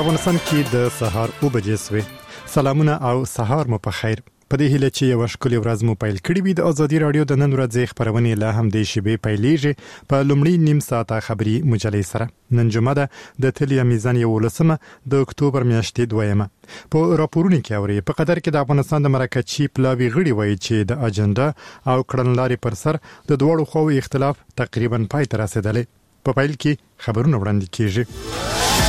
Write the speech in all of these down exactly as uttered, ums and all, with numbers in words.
افغانستان کې د سهار او بجې سوي. سلامونه او سهار مو په خیر. په دې هیله چې یو ښکلی ورځ مو پیل کړی وي. د ازادي رادیو د نن ورځې خبرونه له هم د شیبې پیلېږي په لومړی نیم ساعته خبري مجلې سره. نن جمعه ده د تلیا میزان یو لسمه د اکتوبر میاشتې دویمه. په راپورونو کې اوري په قطر کې د افغانستان د مرکزي پلاوی غړي وایي چې د اجنډا او کړنلارې پر سر د دوړو خو اختلاف تقریبا پای ته رسیدلی. په پیل کې خبرونه وړاندې کیږي.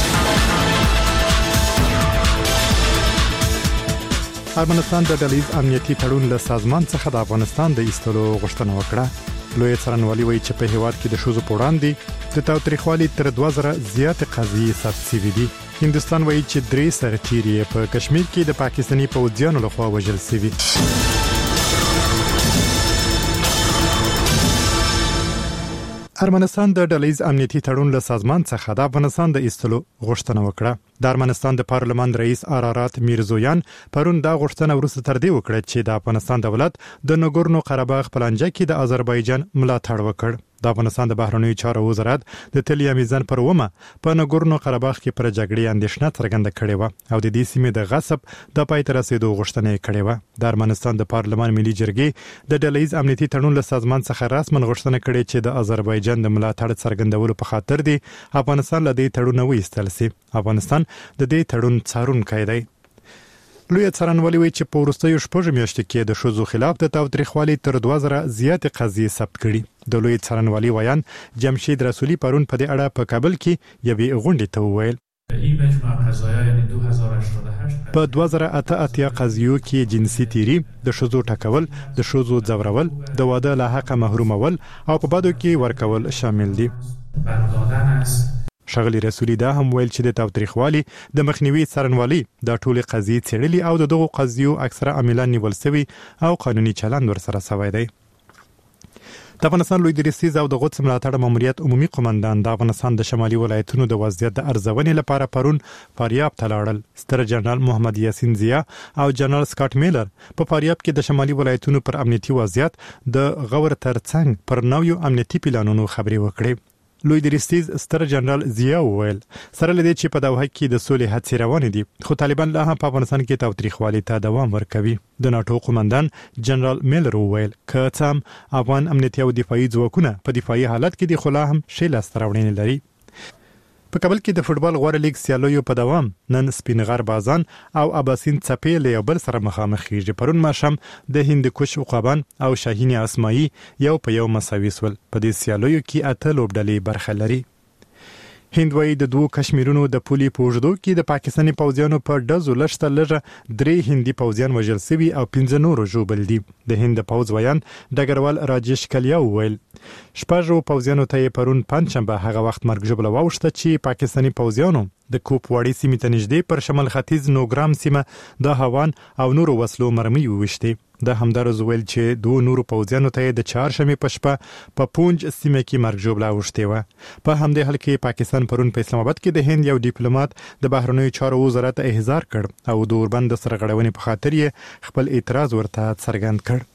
افغانستان د ډلهیز امنیتي تړون له سازمان څخه د افغانستان د ایستلو غوښتنه وکړه. لوی څارنوالي وایي چې په هیواد کې د ښځو په وړاندې د تاوتریخوالي تر دوه زره زیات قضیې ثبت شوي دي. هندوستان وایي چې درې سرتیري په کشمیر کې د پاکستاني پوځیانو لخوا وژل شوي. ارمنستان د ډلهیز امنیتي تړون له سازمان څخه د افغانستان د ایستلو غوښتنه وکړه. د ارمنستان د پارلمان رئیس ارارات میرزویان پرون دا غوښتنه وروسته تر دې وکړه چې د افغانستان دولت د نګورنو قرهباغ پلانجه کې د آذربایجان ملاتړ وکړ. د افغانستان د بهرنیو چارو وزارت د تلیا میزان پر ومه په نګورنو قرهباغ کې پر جګړې اندېښنه څرګنده کړې و او د دې سیمې د غصب د پای ته رسیدو غوښتنه کړې و. د ارمنستان د پارلمان ملي جرګې د ډلهیز امنیتي تړون له سازمان څخه رسمن غوښتنه کړې چې د آذربایجان د ملاتړ څرګندولو په خاطر دی افغانستان له دې تړون وایستل سي. افغانستان د دې تړون څارونکی دی. لوی څارنوالي وایي چې په وروستیو شپږو میاشتو کې د ښځو خلاف د تاوتریخوالي تر دوه زره زیات قضیې ثبت کړي. د لوی څارنوالي ویان جمشید رسولي پرون په دې اړه په کابل کې یوې غونډې ته وویل. په دوه زره اته اتیا قضیو کې جنسي تیری، د ښځو ټکول، د ښځو ځورول، د واده له حقه محرومول او په بدو کې ورکول شامل دي. ښاغلي رسولي دا هم ویل چې د تاوتریخوالي د مخنیوي څارنوالي دا ټولې قضیې څېړلي او د دغو قضیو اکثره عاملان نیول شوي او قانوني چلند ورسره شوی دی. د افغانستان لوی درستیز او د غوڅ ملاتړ ماموریت عمومي قومندان د افغانستان د شمالي ولایتونو د وضعیت د ارزونې لپاره پرون فاریاب ته لاړل. ستر جنرال محمد یاسین ضیا او جنرال سکاټ میلر په فاریاب کې د شمالي ولایتونو پر امنیتي وضعیت د غور ترڅنګ پر نویو امنیتي پلانونو خبرې وکړې. لوی درستیز ستر جنرال ضیا وویل سره لدې چې په دوحه کې د سولې هڅې روانې دي خو طالبان لا هم په افغانستان کې تاوتریخوالي ته دوام ورکوي. د ناټو قومندان جنرال میلر وویل که څه هم افغان امنیتي او دفاعي ځواکونه په دفاعي حالت کې دي خو لا هم ښې لاسته راوړنې لري. په کابل کې د فوټبال غوره لیګ سیالیو په دوام نن سپینغر بازان او اباسین څپې له یو بل سره مخامخ کیږي. پرون ماښام د هندوکش عقابان او شاهین اسماعي یو په یو مساوي سول. په دې سیالیو کې اته لوبډلې برخه لري. هندوی د دوه کشمیرونو د پولي په اوږدو کې د پاکستاني پوځیانو په ډزو لږته لږه درې هندي پوځیان وژل شوي او پنځه نور ژوبل دي. د هند پوځ ویان ډګروال راجیش کلیا وویل شپږو پوځیانو ته یې پرون پنجشنبه هغه وخت مرګ ژوبله واوښته چې پاکستاني پوځیانو د کوپواړي سیمې ته نږدې پر شمال ختیځ نوګرام سیمه د هوان او نورو وسلو مرمۍ وویشتې. د همدارز ویل چې دوه نورو پوځیانو ته د چهارشنبې په شپه په پونج سیمه کې مرګ ژوبله اوښتې وه. په همدې حال کې پاکستان پرون په اسلام آباد کې د هند یو ډیپلوماټ د بهرنیو چارو وزارت احضار کړ او د اوربند د سرغړونې په خاطر یې خپل اعتراض ورته څرګند کړ.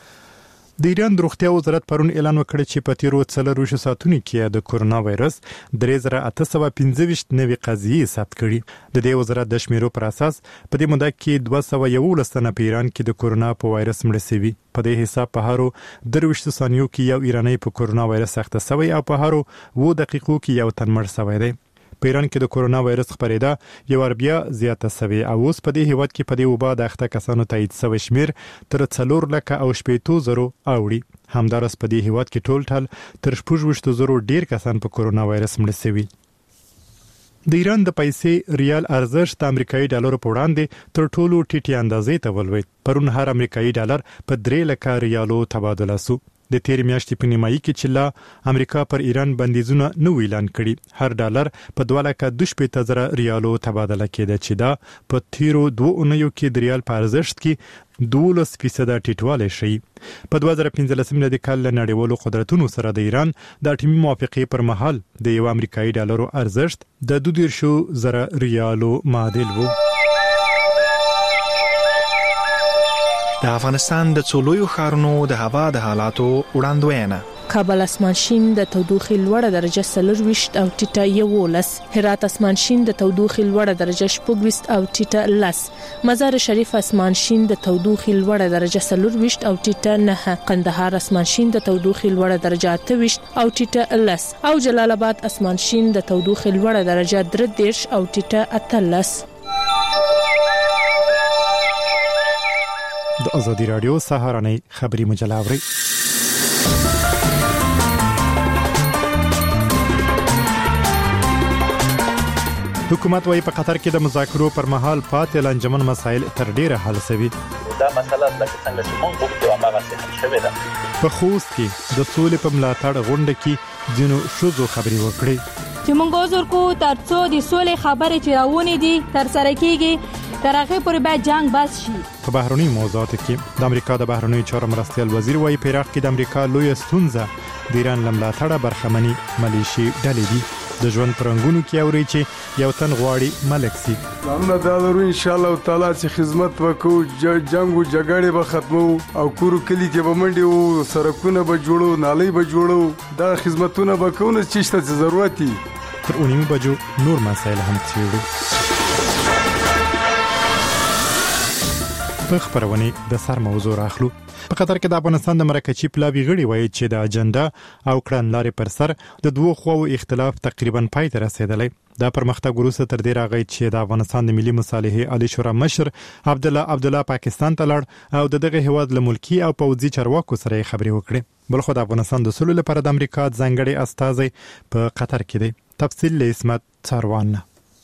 د ایران د روغتیا وزارت پرون اعلان وکړ چې په تیرو څلورویشتو ساعتونو کې د کورونا وایرس درې زره اته سوه پنځه ویشت نوې قضیې ثبت کړي. د دې وزارت د شمیرو پر اساس په دې موده کې دوه سوه یولس تنه په ایران کې د کورونا په وایرس مړه شوي. په دې حساب په هرو درویشتو ثانیو کې یو ایرانی په کورونا وایرس اخته شوی او په هرو اووه دقیقو کې یو تن مړ شوی دی. په ایران کې د کورونا وایرس خپرېده یو اربیا زیاته شوې او اوس په دې هیواد کې په دې وبا د اخته کسانو تایید شوی شمیر تر څلور لکه او شپېتو زرو اوړي. همدارس په دې هیواد کې ټول ټال تر شپږویشتو زرو ډیر کسان په کورونا وایرس مړه شوي. د ایران د پیسې ریال ارزښت د امریکایي ډالرو په وړاندې تر ټولو ټیټې اندازې ته ولوېد. پرون هر امریکایي ډالر په درې لکه ریالو تبادله شو. د تیرې میاشتې په نیمایي کې چې لا امریکا پر ایران بندیزونه نه و اعلان کړي هر ډالر په دوه لکه دوه شپېته زره ریالو تبادله کېده چې دا په تیرو دوه اونیو کې د ریال په ارزښت کې دولس فیصده ټیټوالی ښیي. په دوه زره پنځلسم میلادي کال له نړیوالو قدرتونو سره د ایران د اټومي موافقې پر مهال د یو امریکایي ډالرو ارزښت د دوه دېرشو زره ریالو معادل و. د افغانستان د څو لویو ښارونو د هوا د حالاتو وړاندوینه. کابل اسمان شین د تودوخې لوړه درجه څلرویشت او ټیټه یولس، هرات اسمان شین د تودوخې لوړه درجه شپږویشت او ټیټه لس، مزار شریف اسمان شین د تودوخې لوړه درجه څلرویشت او ټیټه نه، قندهار اسمان شین د تودوخې لوړه درجه اتهویشت او ټیټه لس او جلال آباد اسمان شین د تودوخې لوړه درجه درې دېرش او ټیټه اتلس. د ازادي رادیو سهارنۍ خبری مجله اوري. حکومت وايي په قطر کې د مذاکرو پر مهال پاتې لنجمن مسایل تر ډیره حل شوي. دا مسله لکه څنګه چې موږ غوښتو هغه څه شوی ده. په خوست کې د سولې په ملاتړ غونډه کې ځینو شوزو خبري وکړي چې موږ وزر کو ترڅو د سولې خبرې چې راونې دي تر سره کیږي تر هغه پورې به جنگ بس شي. په بهرنی موضوعاتو کې د امریکا د بهرنی چارو مرستیال وزیر وايي په عراق کې د امریکا لوی ستونزه د ایران لملاتړه برخمنی ملیشي ډلې دي. د ژوند پرنګونو کې اوري چې یو تن غواړي ملک سي. موږ دا درو ان شاء الله تعالی چې خدمت وکړو، جنگ او جګړې به ختمو او کورو کلی کې به منډي او سرکونه به جوړو، نالۍ به جوړو، دا خدمتونه به کوو چې څه ضرورت دي. تر اونیمه بجو نور مسایل هم څیړو. په خبرونه د سر موضوع راخلو. په قطر کې د افغانستان د مرکزي پلاوی غړي وایي چې د اجنډا او کړنلارې پر سر د دوه خواو اختلاف تقریبا پای ته رسیدلی. دا پرمختګ وروسته تر دې راغی چې د افغانستان د ملي مصالحې عالی شورا مشر عبد الله عبد الله پاکستان ته لاړ او د دغه هیواد له ملکی او پوځي چارواکو سره خبرې وکړې. بلخو د افغانستان د سولې لپاره د امریکا ځانګړي استازي په قطر کې دی. تفصیل له اسمت څاروان.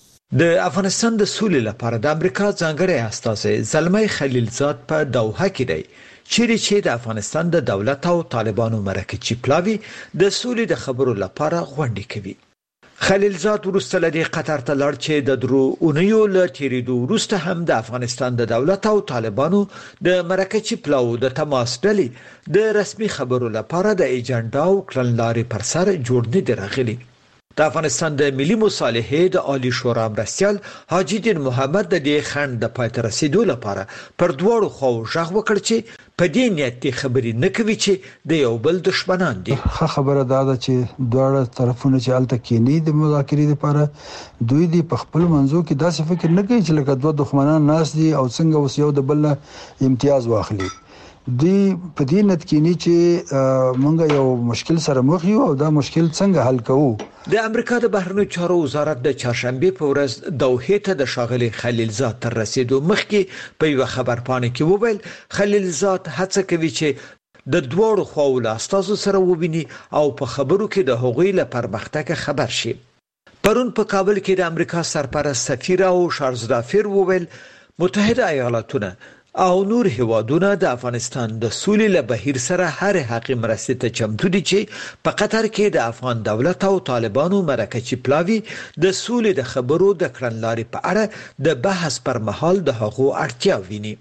د افغانستان د سولې لپاره د امریکا ځانګړي استازي زلمي خلیلزاد په دوحه کې دی، چیرې چې د افغانستان د دولت او طالبانو مرکزي پلاوی د سولې د خبرو لپاره غونډې کوي. خلیلزاد وروسته لدی قطر ته لاړ چې د درو اونیو له تیریدو وروسته هم د افغانستان د دولت او طالبانو د مرکزي پلاو د تماس ډلې د رسمي خبرو لپاره د ایجنډا او کړنلارې پر سر جوړ نه دی راغلي. د افغانستان د ملي مصالحې د عالی شورا مرستیال حاجی دین محمد د دې خند د پای ته رسیدو لپاره پر دواړو خو ژغ وکړ چې په دې نیت خبرې نه کوي چې د یو بل دشمنان دي. خبره دا ده چې دواړه طرفونه چې الته کېنی د مذاکرې لپاره دوی دی په خپل منځو کې داسې فکر نه کوي چې لکه دوه دښمنان ناس دي او څنګه اوس یو د بل امتیاز واخلي. دی په دې نت کې نه چې مونږ یو مشکل سره مخ یو او دا مشکل څنګه حل کوو. د امریکا د بهرنیو چارو وزارت د چهارشنبه په ورځ دوحه ته د ښاغلي خلیلزاد تر رسیدو مخکې په یو خبرپاڼه کې وویل خلیلزاد هڅه کوي چې د دوړو خواو له استازو سره وبیني او په خبرو کې د هغوی له پرمختګ خبر شي. پرون په کابل کې د امریکا سرپرست سفیر او شارزدافیر وویل متحده ایالاتونه او نور هیوادونه د افغانستان د سولې له بهیر سره هر حقي مرستې ته چمتو دي چې په قطر کې د افغان دولت او طالبانو مرکزي پلاوی د سولې د خبرو د کړنلارې په اړه د بحث پر مهال د هغو اړتیا ویني.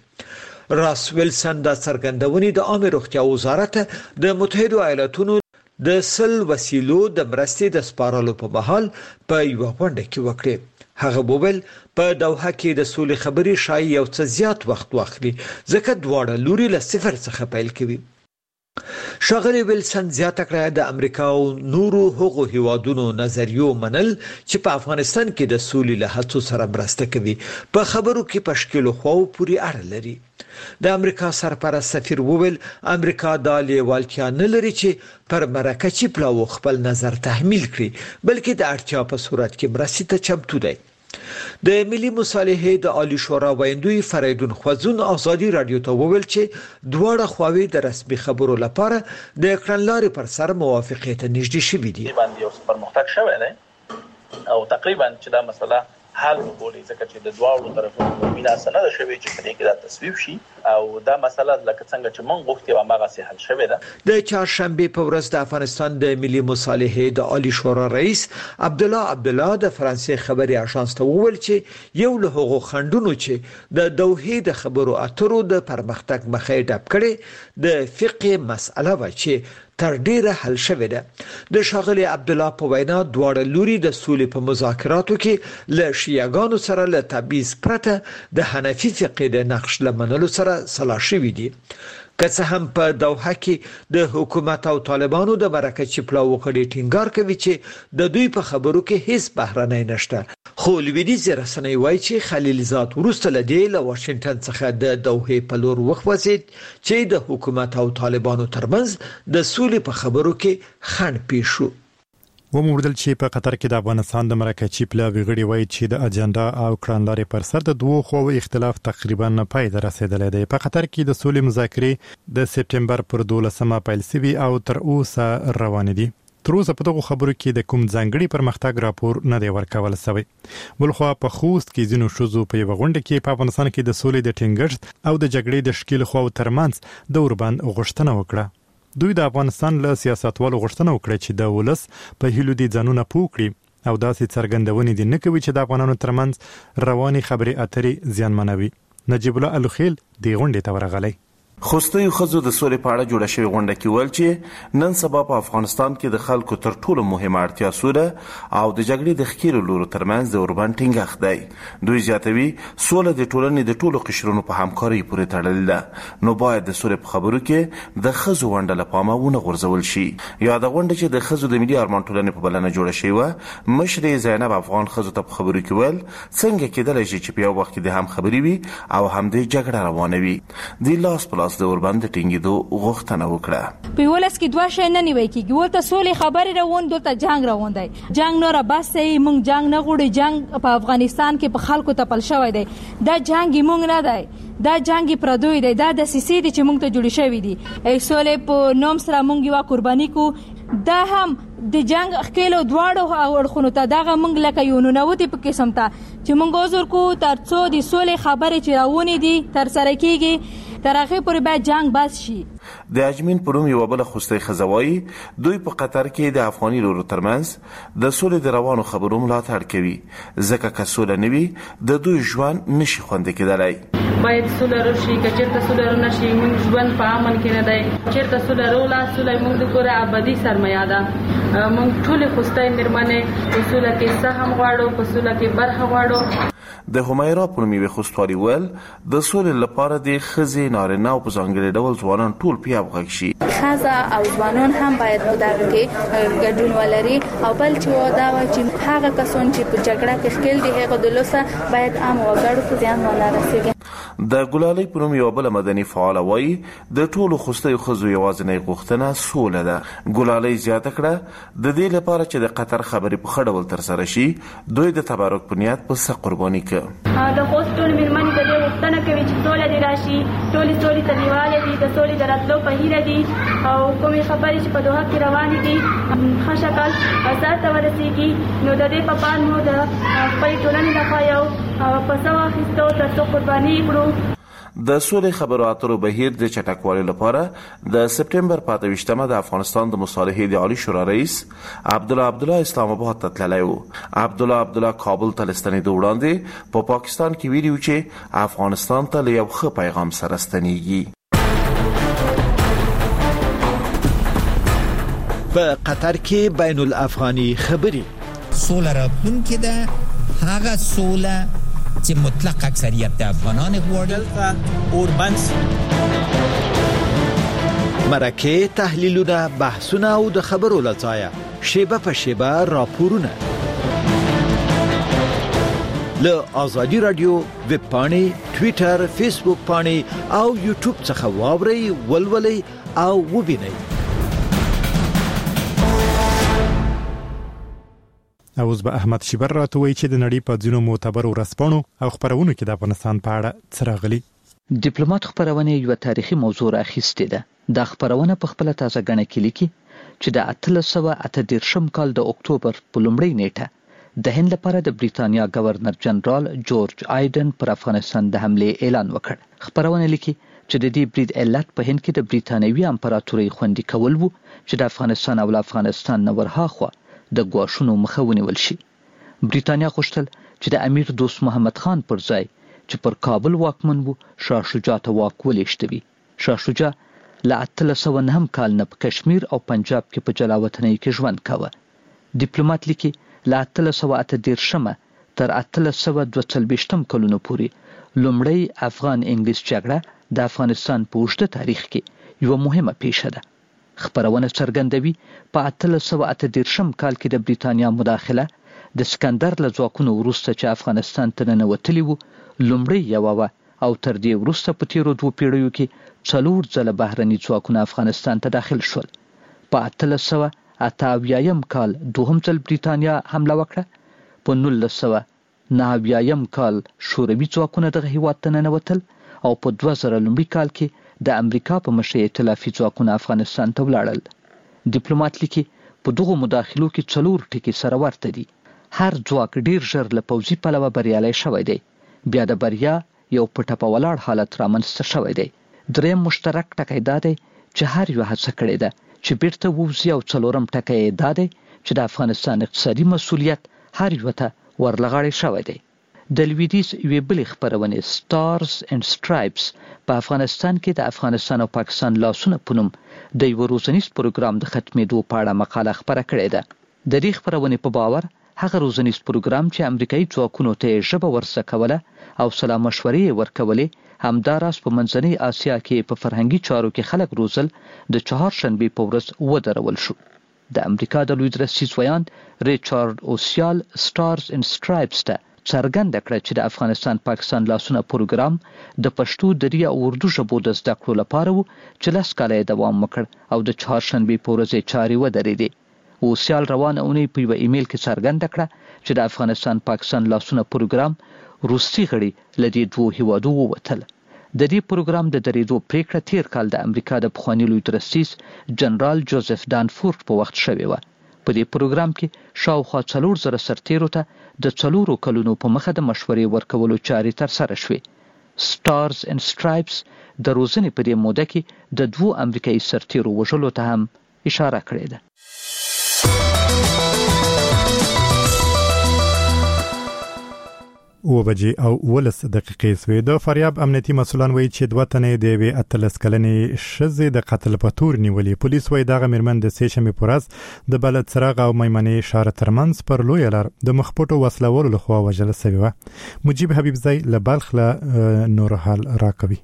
راس ویلسن د څرګندونې د عامه روغتیا وزارت د متحده ایالاتونو د سل وسیلو د مرستې د سپارلو په مهال په یو غونډه کې وکړه. هغه بوبل په دوحه کې د سولې خبرې شای یو څه زیات وخت واخلي ځکه دواړه لوري له صفر څخه پیل کوي. شاغلی ویلسن زیاته کړه د امریکا او نورو هغو هیوادونو نظریو منل چې په افغانستان کې د سولې له هڅو سره مرسته کوي په خبرو کې پشکل خو پوری اړه لري. د امریکا سرپرست سفیر وویل امریکا د لیوالتیا نه لري چې پر مرکزي پلاو خپل نظر تحمیل کړي بلکې د اړتیا په صورت کې مرستې ته چمتو دی. د ملي مصالحې د عالی شورا ویندوی فریدون خوځون ازادي رادیو ته وویل چې دواړه خواوې د رسمي خبرو لپاره د کړنلارې پر سر موافقه ته نږدې شوې دي. باندې یو پرمختګ شوی دی او تقریبا چې دا مسله حل وګوري ځکه چې د دواړو طرفونو مینا سره د شوی چې په دې کې دا تصویب شي او دا مسله لکه څنګه چې مونږ غوښتي و هغه سه حل شوی ده. د چهارشنبه په ورځ د افغانستان د ملي مصالحې د عالی شورا رئیس عبد الله عبد الله د فرانسې خبري اژانس ته وویل چې یو له هغو خندونو چې د دوحه د خبرو اترو د پرمختګ مخې ډب کړي د فقه مسأله و چې تر ډیره حل شوه ده. د شاغلی عبد الله په وینا دواړه لوري د سولې په مذاکراتو کې له شیعاګانو سره له تبعیض پرته د حنفي فقه د نقش لمنلو سره سلا شوي دي. که څه هم په دوحه کې د حکومت او طالبانو د مرکه چپلا وکړي ټینګار کوي چې د دوی په خبرو کې هیڅ بهرنۍ نشته، خو لویدیځ رسنۍ وایي چې خلیلزاد وروسته له دې له واشنګټن څخه د دوحې په لور وخوځېد چې د حکومت او طالبانو ترمنځ د سولې په خبرو کې خنډ پیښ شو. وموردل چې په قطر کې د افغانستان د مرکه چپلا ویغړی وایي چې د اجنډا او کړنلارې پر سر د دوه خو اختلاف تقریبا نه پای ته رسیدلی دی. په قطر کې د سولې مذاکرې د سپټمبر پر دولسمه پیل شوي او تر اوسه روان دي. تر اوسه په دغه خبرو کې د کوم ځانګړي پرمختګ راپور نه دی ورکول شوی. بلخوا په خوست کې ځینو شوزو په یو غونډه کې په افغانستان کې د سولې د ټینګښت او د جګړې د شکیل خو ترمنځ د اوربند غوښتنه وکړه. دوی د افغانستان له سیاستوالو غوښتنه وکړه چې د ولس په هیلو دي ځانونه پوکړي او داسې څرګندونې دي نه کوي چې د افغانانو ترمنځ رواني خبرې اترې زیانمنوي. نجیب الله الخیل د غونډې ته ورغلی. خوستي خزو د سولې په اړه جوړه شوې غونډه کې ول چې نن سبا په افغانستان کې د خلکو تر ټولو مهمه اړتیا سوله او د جګړې د ښکیلو لورو ترمنځ د اوربند ټینګښت دی. دوی زیاتوي سوله د ټولنې د ټولو قشرونو په همکارۍ پورې تړلې ده، نو باید د سولې په خبرو کې د خزو ونډه له پامه ونه غورځول شي. یا د غونډه چې د خزو د ملي ارمان ټولنې په بلنه جوړه شوې وه، مشرې زینب افغان خزو ته په خبرو کې ول څنګه کېدلی شي چې په یو وخت کې د هم خبرې وي او هم د جګړه روانه وي. د لاس په لاس د اوربند ټینګېدو غوښتنه وکړه. په ولس کې دوه شی نه نیوي کېږي، ولته سولې خبرې روان، دلته جنگ روان دی. جنگ نوره بس دی، موږ جنگ نه غواړو. جنگ په افغانستان کې په خلکو تپل شوی دی. دا جنگ موږ نه دی، دا جنگ پردوی دی، دا د سیسي دي چې موږ ته جوړ شوی دي. سولې په نوم سره موږ یو قرباني کو، دا هم د جنگ خکېلو دواړو اړخونو ته دغه موږ لکه یو ننوتې په قسم ته چې موږ عذر کو تر څو د سولې خبرې چې راونې دي تر سره کېږي، تر هغې پورې باید جنگ بس شي. د اجمین پروم یو بل خوستی خزوایی دوی په قطر کې د افغاني لورو ترمنځ د سولې د روانو خبرو ملاتړ کوي، ځکه که سوله نه وي د دوی ژوند نشي خوندي کېدلی. باید سوله راشي، که چېرته سوله رانه شي موږ ژوند په امن کې نه دی. چېرته سوله راوله، سوله موږ د کوره ابدي سرمایه ده. موږ ټولې خوستی مېرمنې په سوله کې سهم غواړو، په سوله کې برخه غواړو. د همیرا پرمیوي خوستوالي ول د سولې لپاره د ښځې، نارینه او په ځانګړي ډول ځوانان ټول په یو غږ شي. ښځه او ځوانان هم باید په دغه کې ګډون ولري. او بل چې دا وایي چې هغه کسان چې په جګړه کې ښکېل دي هغه د لوسه باید عام وګړو ته زیان ونه رسېږي. د ګلالۍ پروم یو بل مدني فعال وایي د ټولو خوستیو ښځو یوازینۍ غوښتنه سوله ده. ګلالۍ زیاته کړه د دې لپاره چې د قطر خبرې په ښه ډول ترسره شي، دوی د تبرک په نیت په څه قرباني کوي. د خوست ټول مېرمنې د دې غوښتنه کوي چې سوله دې راشي، ټولې سولې ته لیواله دي، د سولې د راتلو په هیله دي او کومې خبرې چې په دوحه کې روانې دي ښه شکل سر ته ورسېږي. نو د دې په پان مو د خپلې ټولنې لخوا یو پسه واخیستو تر څو قرباني کړو. د سولې خبرو اترو بهیر د چټکوالي لپاره د سپټمبر په اته ویشتمه د افغانستان د مصالحې د عالی شورا رئیس عبدالله عبدالله اسلام آباد ته تللی و. عبدالله عبدالله کابل ته له ستنېدو وړاندې په پاکستان کې ویلي و چې افغانستان ته له یو ښه پیغام سره ستنېږي. په قطر کې بین الافغاني خبرې سوله راتلونکې ده، هغه سوله چې مطلق اکثریت د افغانان غواړي. اوربند مرکه تحلیلونه، بحثونه او د خبرو لڅایه شیبه په شیبه راپورونه له آزادی رادیو ویب پاڼې، ټویټر، فیسبوک پاڼې او یوټیوب څخه واورئ، ولولئ او وبینئ. اوس به احمد شیبر راته وایي چې د نړۍ په ځینو معتبرو ورځپاڼو او خپرونو کې د افغانستان په اړه څه راغلي. ډیپلوماټ خپرونه یو تاریخي موضوع راخیستې ده. دا خپرونه په خپل تازه غنه کې لیکي چې د اتلس سوه اته دېرشم کال د اکتوبر په لومړۍ نیټه د هند لپاره د بریتانیا گورنر جنرال جورج آیډن پر افغانستان د حمله اعلان وکړ. خپرونه لیکي چې د دې برید علت په هند کې د بریتانوي امپراتورۍ خوندي کول وو چې د افغانستان او افغانستان نه ورهاخوا د ګواښونو مخه ونیول شي. بریتانیا غوښتل چې د امیر دوست محمد خان پر ځای چې پر کابل واکمن وو شاه شجاع ته واک ولېږدوي. شاه شجاع له اتلس سوه نهم کال نه په کشمیر او پنجاب کې په جلا وطنۍ کې ژوند کاوه. ډیپلوماټ لیکي له اتلس سوه اته دېرشمه تر اتلس سوه دوه څلوېښتم کلونو پورې لومړی افغان انګلیس جګړه د افغانستان په اوږده تاریخ کې یوه مهمه پیښه ده. خبرونه څرګندوي په اتلس سوه اته دېرشم کال کې د بریتانیا مداخله د سکندر له ځواکونو وروسته چې افغانستان ته ننوتلي وو لومړی یوه وه او تر دې وروسته په تیرو دوو پیړیو کې څلور ځله بهرني ځواکونه افغانستان ته داخل شول. په اتلس سوه اته اویایم کال دوهم ځل بریتانیا حمله وکړه. په نولس سوه نهه اویایم کال شوروي ځواکونه دغه هیواد ته ننوتل او په دوه زره لومړي کال کې د امریکا په مشرۍ ائتلافي ځواکونه افغانستان ته ولاړل. ډیپلوماټ لیکي په دغو مداخلو کې څلور ټکي سره ورته دي. هر ځواک ډیر ژر له پوځي پلوه بریالی شوی دی. بیا د بریا یو په ټپه ولاړ حالت رامنځته شوی دی. دریم مشترک ټکی دا دی چې هر یو هڅه کړې ده چې بیرته ووځي او څلورم ټکی یې دا دی چې د افغانستان اقتصادي مسؤلیت هر یو ته ورلغاړی شوی دی. د لویدیځ یوې بلې خپرونې سټارز اینډ سټرایپس په افغانستان کې د افغانستان او پاکستان لاسونه په نوم د یوه روزنیز پروګرام د ختمېدو په اړه مقاله خپره کړې ده. د دې خپرونې په باور هغه روزنیز پروګرام چې امریکایي ځواکونو ته یې ژبه ورزده کوله او سلا مشورې یې ورکولې همداراز په منځنۍ اسیا کې په فرهنګي چارو کې خلک روزل د چهارشنبې په ورځ ودرول شو. د امریکا د لوی درستیز ویاند ریچارډ اوسیال سټارز اینډ سټرایپس ته څرګنده کړه چې د افغانستان پاکستان لاسونه پروګرام د پښتو دري او اردو ژبو د زده کړو لپاره و چې لس کاله یې دوام وکړ او د چهارشنبې په ورځ یې چارې ودرېدې. اوسیال روانه اونۍ په یوه ایمیل کې څرګنده کړه چې د افغانستان پاکستان لاسونه پروګرام روسي غړي له دې دوو هیوادو ووتل. د دې پروګرام د درېدو پریکړه تیر کال د امریکا د پخواني لوی درستیز جنرال جوزف دانفورد په وخت شوې وه. په دې پروګرام کې شاوخوا څلور زره سرتیرو ته د څلورو کلونو په مخه د مشورې ورکولو چارې ترسره شوې. سټارز اینډ سټرایپس د روزنې په دې موده کې د دوو امریکایي سرتیرو وژلو ته هم اشاره کړې ده. اوه بجې او اوولس دقیقې سوې. د فاریاب امنیتي مسؤلان وایي چې دوه تنې د یوې اتلس کلنې ښځې د قتل په تور نیولې. پولیس وایي دغه مېرمن د سې شنبې په ورځ د بلد څراغ او میمنې ښار ترمنځ پر لویه لار د مخپټو وسلوالو لخوا وژل سوې وه. مجیب حبیبزی له بلخ له نور حال راکوي.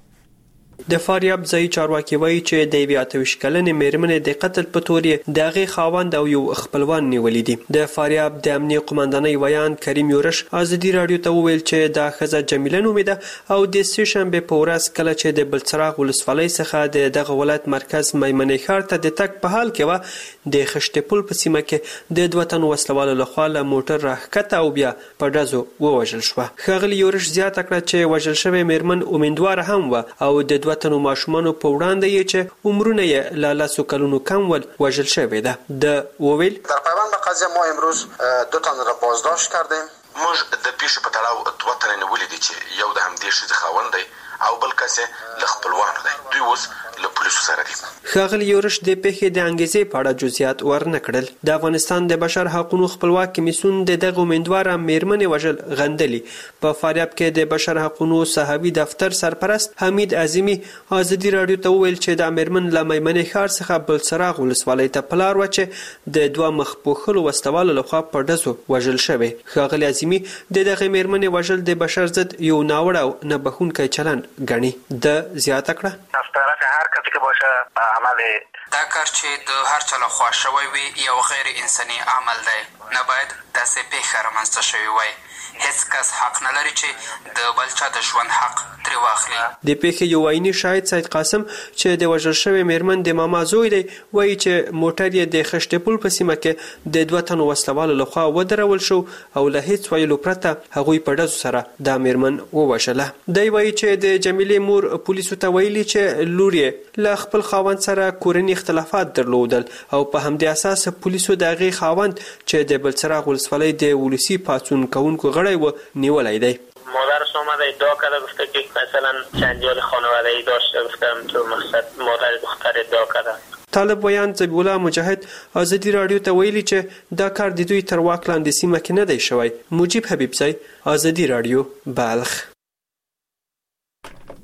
د فاریاب ځای چارواکي وایي چې د یوې اته ویشت کلنې مېرمنې د قتل په تور یې د هغې خاوند او یو خپلوان نیولي دي. د فاریاب د امنیې قمندانۍ ویاند کریم یورش ازادي راډیو ته وویل چې دا ښځه جمیله نومېده او د سې شنبې په ورځ کله چې د بلڅراغ ولسوالۍ څخه د دغه ولایت مرکز میمنې ښار ته د تګ په حال کې وه د خشتې پل په سیمه کې د دوه تنو وسلوالو لخوا له موټر راښکته او بیا په ډزو ووژل شوه. ښاغلي یورش زیاته کړه چې وژل شوې مېرمن امیندواره هم وه او د دوه تنو ماشومانو په وړاندې یې چې عمرونه یې له لسو کلونو کم ول وژل شوې ده. د وویل در پیوند به قضیه ما امروز دو تن را بازداشت کردیم. موږ د پیښې په تړاو دوه تنې نیولي دي چې یو د همدې ښځې خاوند دی او بل کس له خپلوانو دی. دوی اوس له پولیسو سره دي. ښاغلي یورش د پیښې د انګیزې په اړه جزئیات ورنه کړل. د افغانستان د بشر حقوقو خپلواک کمیسیون د دغه امیندواره مېرمنې وژل غندلي. په فاریاب کې د بشر حقوقو صحابي دفتر سرپرست حمید عظیمی ازادي راډیو ته وویل چې د مېرمن له میمنې ښار څخه بلڅراغ ولسوالۍ ته په لار وه چې د دوه مخ پوښلو وسلوالو لخوا په ډزو وژل شوې. ښاغلي عظیمی د دغه مېرمنې وژل د بشر ضد یو ناوړه او نه بخښونکی چلند ګڼي. د زیاته کړه هر کس که باشه عمل دا کار چې د هر چا لخوا شوی وي یو غیر انساني عمل دی. نه باید داسې پیښه رامنځته شوې وای. هیڅ کس حق نه لري چې د بل چا د ژوند حق ترې واخلي. د پیښې یو عیني شاهد سید قاسم چې د وژل شوې مېرمن د ماما زوی دی وایي چې موټر یې د خشتې پل په سیمه کې د دوه تنو وسلوالو لخوا ودرول شو او له هیڅ ویلو پرته هغوی په ډزو سره دا مېرمن ووژله. دی وایي چې د جمیلې مور پولیسو ته ویلي چې لور یې له خپل خاوند سره کورني اختلافات درلودل او په همدې اساس پولیسو د هغې خاوند چې د بلڅراغ ولسوالۍ د ولسي پاڅون کوونکو غړی و نیولی دی. مادرش آمده ادعا کرده گفته که مثلا جنجال خانوادگی داشته، گفتم تو مقصد مادر دختر ادعا کرده. طالب ویان زبیح الله مجاهد ازادي راډیو ته ویلي چې دا کار د دوی تر واک لاندې سیمه کې نه دی شوی. مجیب حبیبزی ازادي راډیو بلخ.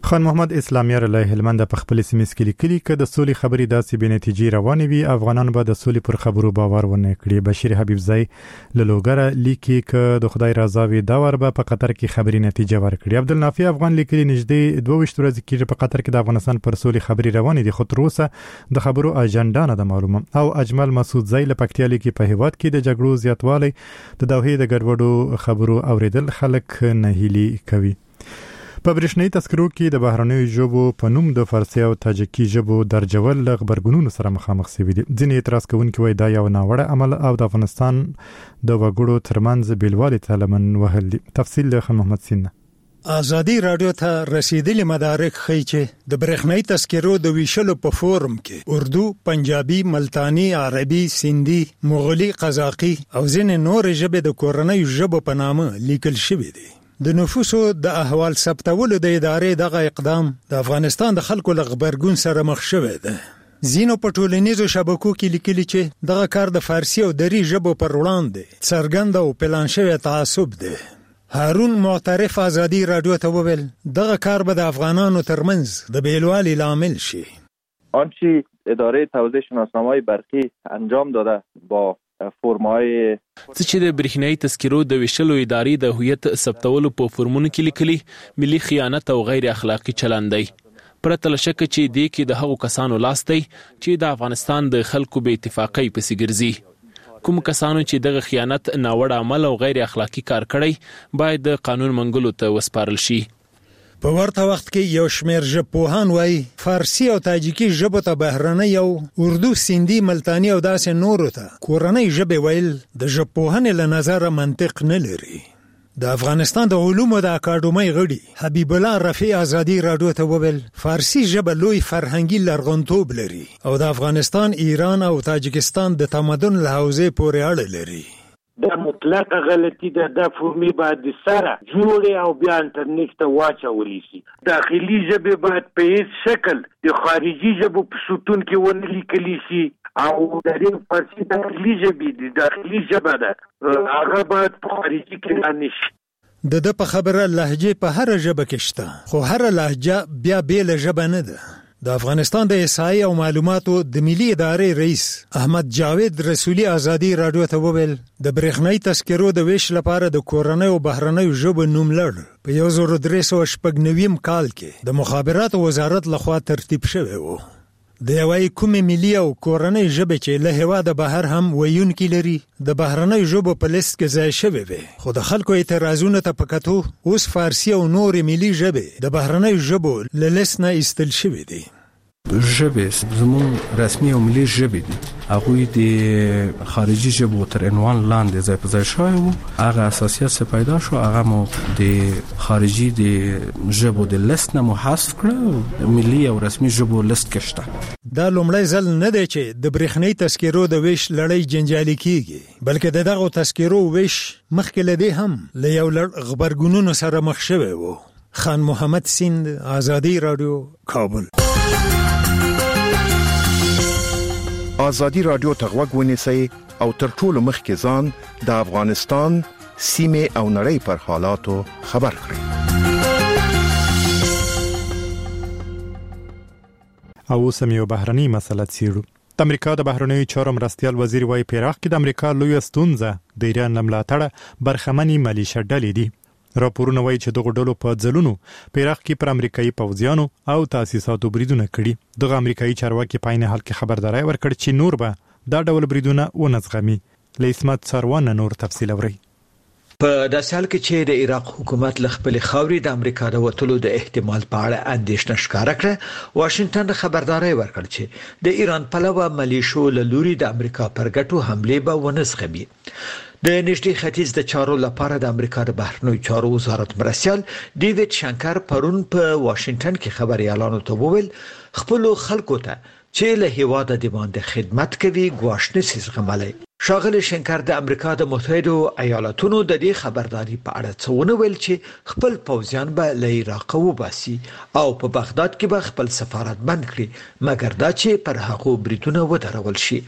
خان محمد اسلامیار له هلمند په خپل سیمه کې لیکلي ک د سولې خبرې داسې بې نتیجې روانې وي افغانان به د سولې پر خبرو باور ونه کړي. بشیر حبیبزی له لوګره لیکي ک د خدای رضا وي دا ور به په قطر کې خبرې نتیجه ورکړي. عبدالنافع افغان لیکلي نږدې دوه ویشت ورځې کې په قطر کې د افغانستان پر سولې خبرې روانې دي خو تر اوسه د خبرو اجنډا نه ده معلومه. او اجمل مسعود زی له پکتیا لیکي په هیواد کې د جګړو زیاتوالی د دوحې د ګډوډو خبرو اوریدل خلک نهیلي کوي. په برېښنایي تذکرو کې د بهرنیو ژبو په نوم د فارسي او تاجکي ژبو درجول له غبرګونونو سره مخامخ شوي دي. ځینې اعتراض کوونکي وایي دا یو ناوړه عمل او د افغانستان د وګړو ترمنځ بیلوالي ته لمن وهل دي. تفصیل له خان محمد سینه. آزادی رادیو ته رسیدلی مدارک ښیي چې د برېښنایي تذکرو د ویشلو په فورم کې اردو، پنجابي، ملتانی، عربي، سندي، مغولي، قزاقي او ځینې نور ژبې د کورنۍ ژبو په نامه لیکل شوي دي. د نفوسو د احوال ثبتولو د ادارې دغه اقدام د افغانستان د خلکو له غبرګون سره مخ شوی دی. ځینو په ټولنیزو شبکو کې لیکلي چې دغه کار د فارسي او دری ژبو پر وړاندې څرګند او پلان شوی تعصب دی. هارون معترف آزادی رادیو ته وویل دغه کار به د افغانانو ترمنځ د بیلوالي لامل شي. آنچه اداره توزیع شناسنامه‌های برقی انجام داده با فرمای څه چې د برېښنایي تذکرو د ویشلو ادارې د هویت ثبتولو په فورمونو کې لیکلي ملي خیانت او غیر اخلاقی چلند دی. پرته له شکه چې دې کې د هغو کسانو لاس دی چې د افغانستان د خلکو به اتفاقی پسې ګرځي. کوم کسانو چې دغه خیانت ناوړه عمل او غیر اخلاقی کار کړی باید د قانون منګولو ته وسپارل شي. په ورته وخت کې یو شمېر ژبپوهان وایي فارسي او تاجکي ژبو ته بهرنۍ او اردو، سندي، ملتانی او داسې نورو ته کورنۍ ژبې ویل د ژبپوهنې له نظره منطق نه لري. د افغانستان د علومو د اکاډمۍ غړي حبیب الله رفیع آزادی رادیو ته وویل فارسي ژبه لوی فرهنګي لرغونتوب لري او د افغانستان، ایران او تاجکستان د تمدن له حوزې پورې اړه لري. دا مطلقه غلطی ده. دا فرمی باید سره جوړي او بیا انټرنیټ ته واچولی شي. داخلي ژبې باید په هیڅ شکل د خارجي ژبو په ستون کې ونه لیکلی شي او د دې فارسي داخلي ژبې د داخلي ژبه ده هغه باید په خارجي کې نه نشي. د د په خبره لهجه په هر ژبه کې شته خو هر لهجه بیا بیل ژبه نه ده. د افغانستان د احصایې او معلوماتو د ملي ادارې رئیس احمد جاوید رسولي آزادی رادیو ته وویل د برېښنایي تذکرو د ویش لپاره د کورنۍ او بهرنیو ژبو نوملړ په یو زر درې سوه شپږ نویم کال کې د مخابراتو وزارت لخوا ترتیب شوی و. د یوې کومې ملي او کورنۍ ژبې چې له هېواده بهر هم ویونکي لري د بهرنیو ژبو په لیست کې ځای شوی وي خو د خلکو اعتراضونو ته په کتو اوس فارسي او نورې ملي ژبې د بهرنیو ژبو له لیست نه ایستل شوي دي. ژبې زموږ رسمي او ملي ژبې دي هغوی د خارجي ژبو تر عنوان لاندې ځای په ځای شوی وو. هغه اساسیت چې پیدا شو هغه مو د خارجي د ژبو د لیست نه مو حذف کړه. ملي او رسمي ژبو لیست کې شته. دا لومړی ځل نه دی چې د برېښنایي تذکرو د ویش لړۍ جنجالي کیږي بلکې د دغو تذکرو ویش مخکې له دې هم له یو لړ غبرګونونو سره مخ شوی و. خان محمد سیند، آزادی رادیو، کابل. آزادی رادیو ته غوږ ونیسئ او تر ټولو مخکې ځان د افغانستان سیمې او نړۍ پر حالاتو خبر کړئ. او اوس یو بهرني مسله څیړو. د امریکا د بهرنیو چارو مرستیال وزیر وايي په عراق کې د امریکا لویه ستونزه د ایران له ملاتړه برخمنې ملیشه ډلې دي. راپورونه وایي چې دغه ډلو په ځلونو په عراق کې پر امریکایي پوځیانو او تاسیساتو بریدونه کړي. دغه امریکایي چارواکي په عین حال کې خبرداري ورکړه چې نور به دا ډول بریدونه ونه زغمي. له اسمت سروان نور تفصیل اوري. په داسې حال کې چې د عراق حکومت له خپل خاورې د امریکا د وټلو د احتمال په اړه اندېښنه ښکاره کړه، واشنگټن خبرداري ورکړه چې د ایران پلوه ملیشو له لوري د امریکا پر ګټو حمله به ونه زغمي. د نږدې ختیځ د چارو لپاره د امریکا د بهرنیو چارو وزارت مرستیال ډیوډ شانکر پرون په واشنگټن کې خبري اعلان وکړ خپل خلکو ته چې له هیواده د باندې خدمت کوي ګواښ نشي زغملای. شاغل شنکر د امریکا د متحده ایالاتونو د دې خبرداري په اړه څونه ویل چې خپل پوځیان به له عراق وباسي او په بغداد کې به خپل سفارت بند کړي مګر دا چې پر هغه بریټونه ودرول شي.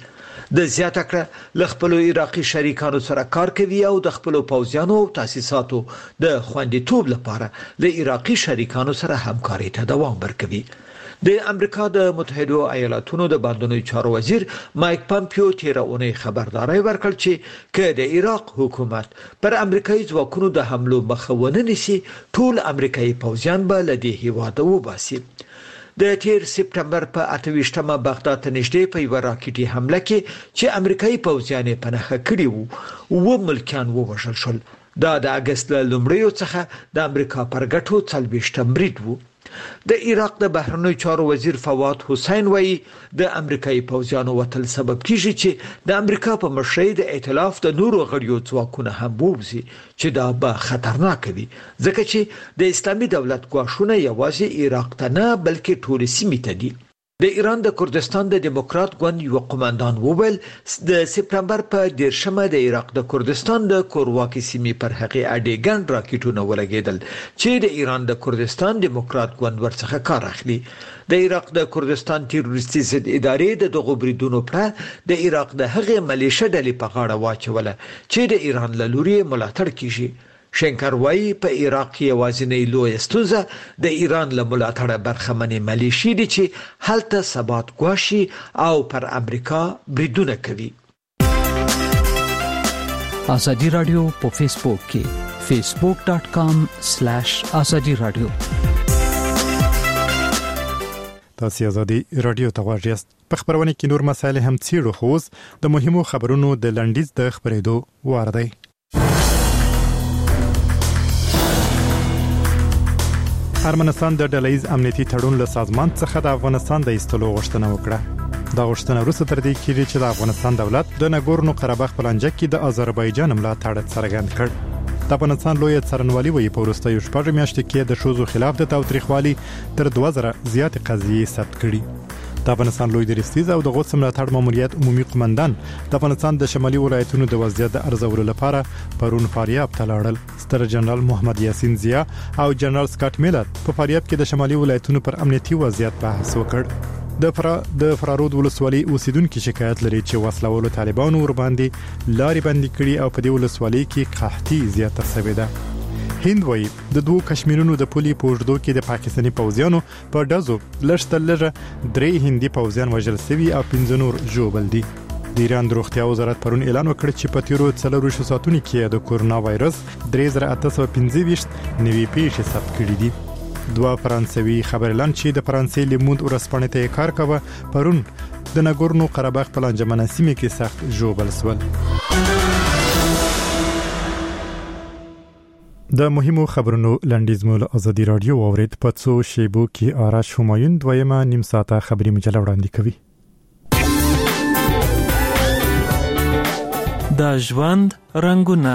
د زیاته کړه ل خپل عراقي شریکانو سره کار کوي او د خپل پوځیانو او تاسیساتو د خوندیتوب لپاره ل عراقي شریکانو سره همکاري ته دوام ورکوي. د امریکا د متحده ایالاتونو د بهرنیو چارو وزیر مایک پامپیو تیر اونۍ خبرداري ورکړ چې که د عراق حکومت پر امریکایي ځواکونو د حملو مخه ونیسي ټول امریکایي پوځیان به له دې هیواده وباسي. د تیر سپټمبر په اته ویشتمه بغداد ته نږدې په یو راکټي حمله کې چې امریکایي پوځیان په نخښه کړي وو و ملکیان ووژل شول. دا د اگست له لومړیو څخه د امریکا پر ګټو څلوېښتم برید وو. د عراق د بهرنیو چارو وزیر فواد حسین وایي د امریکایي پوځیانو وتل سبب کیږي چې د امریکا په مشرۍ د ائتلاف د نورو غړیو ځواکونه هم ووځي چې دا به خطرناک وي ځکه چې د اسلامي دولت ګواښونه یوازې عراق ته نه بلکې ټول سیمې ته دي. د ایران د کردستان د دیموکرات ګوند یو قوماندان وویل د سپټمبر په دیرشمه د عراق د کردستان د کورواکي سیمې پر هغې اډې ګڼ راکټونه ولګېدل چې د ایران د کردستان دیموکرات ګوند ورڅخه کار اخلي. د عراق د کردستان تیروریستي ضد ادارې د دغو بریدونو په د عراق د هغې ملیشه ډلې په غاړه واچوله چې د ایران له لوري ملاتړ کیږي. شنکر وایي په عراق کې یوازینۍ لویه ستونزه د ایران له ملاتړه برخمنې ملیشې دي چې هلته ثبات ګواښي او پر امریکا بریدونه کوي. ازادي رادیو په فیسبوک کې فیسبوک ډاټ کام سلیش ازادي رادیو. تاسو ازادي رادیو ته غواړئ په خبرونه کې نور مسایل هم څیړو خوز د مهمو خبرونو د لنډیز د خبرېدو وار دی. ارمنستان د ډلهیز امنیتي تړون له سازمان څخه د افغانستان د ایستلو غوښتنه وکړه. دا غوښتنه وروسته تر دې کېږي چې د افغانستان دولت د ناګورنو قرهبخ په لانجه کې د آذربایجان ملاتړ څرګند کړ. د افغانستان لوی څارنوالي وایي په وروستیو شپږ میاشتو کې د ښځو خلاف د تاوتریخوالي تر دوه زره زیات قضیې ثبت کړي. د افغانستان لوی درستیز او د غوث ملاتړ ماموریت عمومي قومندان د افغانستان د شمالي ولایتونو د وضعیت د ارزولو لپاره پرون فاریاب ته لاړل. ستر جنرال محمد یاسین زیا او جنرال سکاټ میلر په فاریاب کې د شمالي ولایتونو پر امنیتي وضعیت بحث وکړ. د فرا د فرارود ولسوالۍ اوسیدونکو شکایت لري چې وسلوالو طالبانو ور باندې لارې بندي کړي او په دې ولسوالۍ کې قحطي زیاته شوې ده. هند وایي د دوه کشمیرونو د پولي پوجدو کې د پاکستاني پوځیانو په ډزو لږ لږه درې هندي پوځیان وژل شوي او پنځه نور ژوبل دي. د ایران د روغتیا وزارت پرون اعلان وکړ چې په تیرو څلورو ساعتونو کې د کورونا وایرس درې زره اته سوه پنځه ویشت نوي پیښې ثبت کړي دي. دوه فرانسوي خبرلن چې د فرانسې لیموند ورسپانې ته کار کوي پرون د ناګورنو قرهبخ په لانجمنه سیمه کې سخت ژوبل شول. د مهمو خبرونو لنډیز مول ازادي رادیو اورید په څو شیبو کې آرش همایون دویمه نیم ساعته خبري مجله وړاندې کوي. د ژوند رنگونه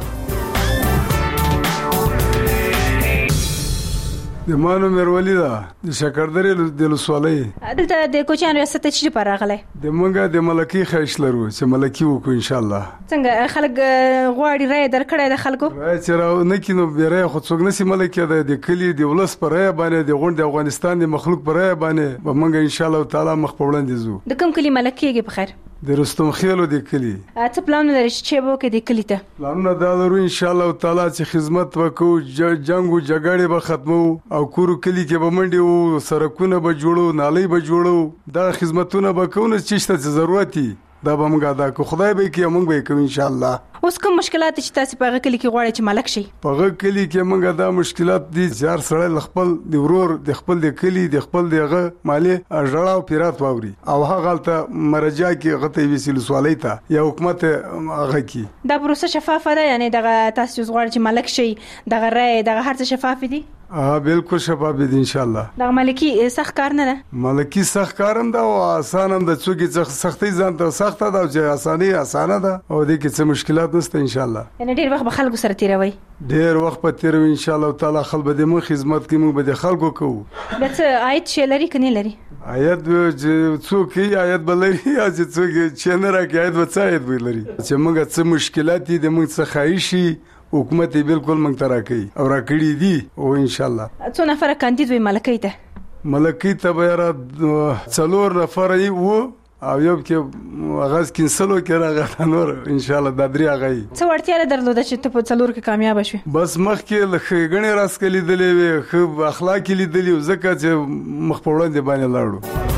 د مانو مرولی دا د شکردرې د لسوالۍ دلته د کوچیان ریاست چې پر راغله د مونږه د ملکی خیش لرو چې ملکی وکړو ان شاء الله. څنګه خلک غواړي رای درکړی د خلکو رای چې راو نه کینو بیره خو څوک نسی ملکی د کلی د ولس پر رای باندې د غونډ افغانستان د مخلوق پر رای باندې به مونږ ان شاء الله تعالی مخ په وړاندې زو. د کوم کلی ملکیږي په خیر د رستم خیلو د کلی څه پلان لري چې به کې د کلی ته پلانونه دا لرو ان شاء الله تعالی چې خدمت وکړو جنگ او جګړې به ختمو او کورو کلی کې به منډي او سرکونه به جوړو نالۍ به جوړو دا خدمتونه به کوو چې څه ضرورت دي دا به موږ ادا کو خدای به کې موږ به کوو ان شاء الله. اوس کوم مشکلات چې تاسو په غکلی کې غواړئ چې ملک شي په غکلی کې موږ دا مشکلات دي زیار سره خپل د ورور د خپل د کلی د خپل دغه مالی اجړه او پیرات واوري او هغه غلطه مرجع کې غته ویسل سوالای ته یا حکومت هغه کې دا پروسه شفافه ده یعنی دغه تاسو غواړئ چې ملک شي دغه رای دغه هر څه شفاف دي. اه بالکل شفاف دي ان شاء الله. دا ملکی سخت کار نه ده ملکی سخت کارم ده او آسان هم ده څوک سختي ځان ته سخت ده او چې اساني اسانه ده او دې کې څه مشکلات نشته ان شاء الله. یعنی ډیر وخت به خلکو سره تیروي ډیر وخت په تیروي ان شاء الله تعالی خپل به مو خدمت کې موږ به خلکو کوو. بس آیت شلري کني لري آیت څوک یې آیت بلري چې څوک چې نه راکې آیت وڅ آیت بلري چې موږ څه مشکلات دي د موږ څه خایشي حکومت بالکل موږ ترا کوي او را کړی دي او ان شاء الله. څو نفر کاندید وي ملکۍ ته ملکۍ ته به را څلور نفر یې وو او یو کې هغه کینسلو کې راغی نور ان شاء الله د درې هغه څه وړتیا درلوده چې ته په څلور کې کامیاب شې؟ بس مخکې له ښېګڼې راس کې لیدلې وې، ښه اخلاق لیدلې، ځکه چې مخ په وړاندې باندې لاړو.